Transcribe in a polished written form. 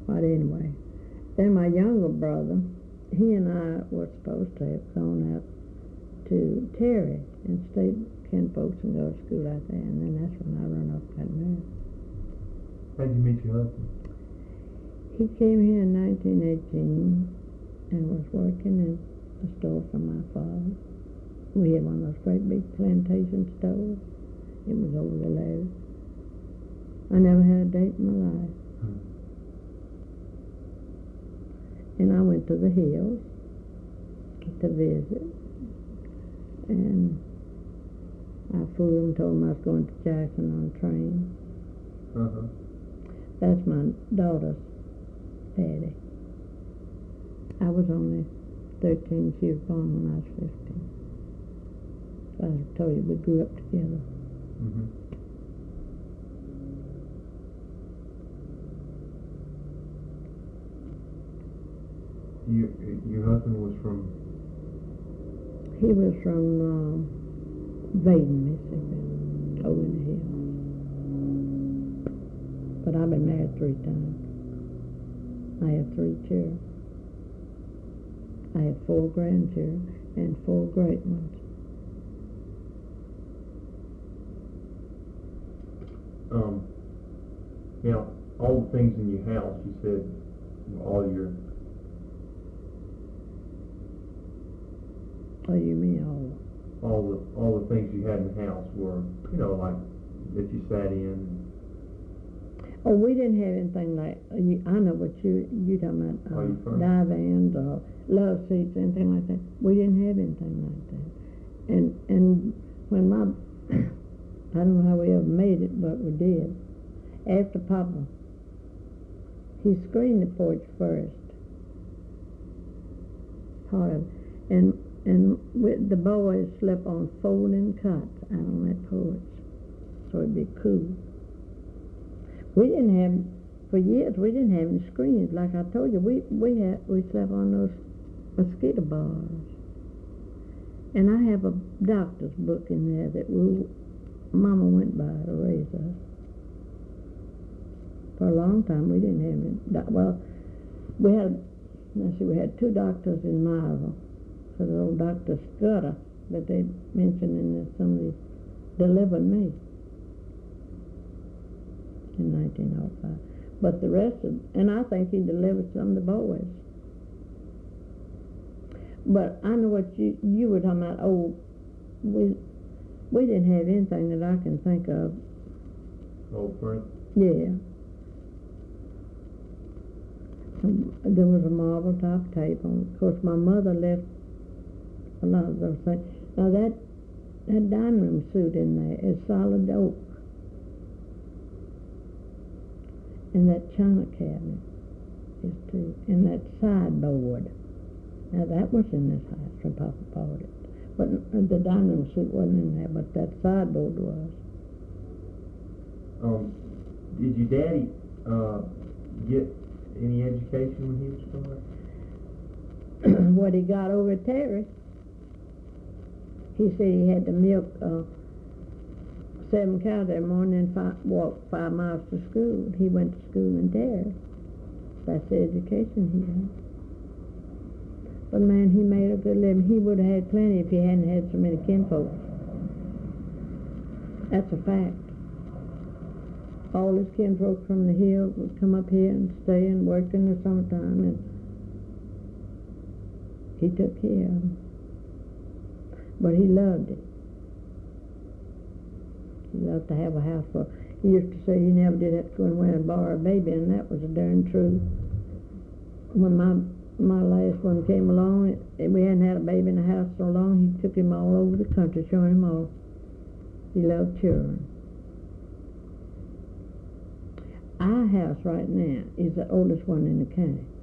But anyway, then my younger brother, he and I were supposed to have gone out to Terry and stayed with kinfolks and go to school out there, and then that's when I run off and got married. How'd you meet your husband? He came here in 1918 and was working in the store for my father. We had one of those great big plantation stores. It was over the lake. I never had a date in my life. And I went to the hills to visit. And I fooled him, told him I was going to Jackson on a train. That's my daughter's daddy. I was only 13. She was born when I was 15. So I told you we grew up together. Your husband was from? He was from Vaden, Mississippi, over in the hills. But I've been married 3 times. I have 3 children. I have 4 grandchildren and 4 great ones. Now, all the things in your house, you said, all your... What do you mean all the things you had in the house were, like that you sat in? Oh, we didn't have anything like, I know what you're talking about, divans or love seats, anything like that. We didn't have anything like that. And when I don't know how we ever made it, but we did. After Papa, he screened the porch first, hard, and the boys slept on folding cots out on that porch, so it'd be cool. We didn't have, for years, we didn't have any screens. Like I told you, we slept on those mosquito bars. And I have a doctor's book in there that Mama went by to raise us. For a long time, we didn't have any. Well, we had 2 doctors in Marville. So the old Dr. Scudder that they mentioned in somebody delivered me in 1905. But the rest and I think he delivered some of the boys. But I know what you were talking about. Oh, we didn't have anything that I can think of. Old print? Yeah. There was a marble top table. Of course, my mother left a lot of those things. Now that dining room suit in there is solid oak. And that china cabinet is too. And that sideboard. Now that was in this house when Papa bought it. But the dining room suit wasn't in there, but that sideboard was. Did your daddy get any education when he was growing up? What he got over at Terry. He said he had to milk 7 cows every morning and walk 5 miles to school. He went to school in Terry. That's the education he had. But man, he made a good living. He would have had plenty if he hadn't had so many kinfolks. That's a fact. All his kinfolk from the hill would come up here and stay and work in the summertime, and he took care of them. But he loved it. He loved to have a house full. He used to say he never did have to go anywhere and borrow a baby, and that was a darn truth. When my last one came along, we hadn't had a baby in the house so long, he took him all over the country, showing him all. He loved children. Our house right now is the oldest one in the county.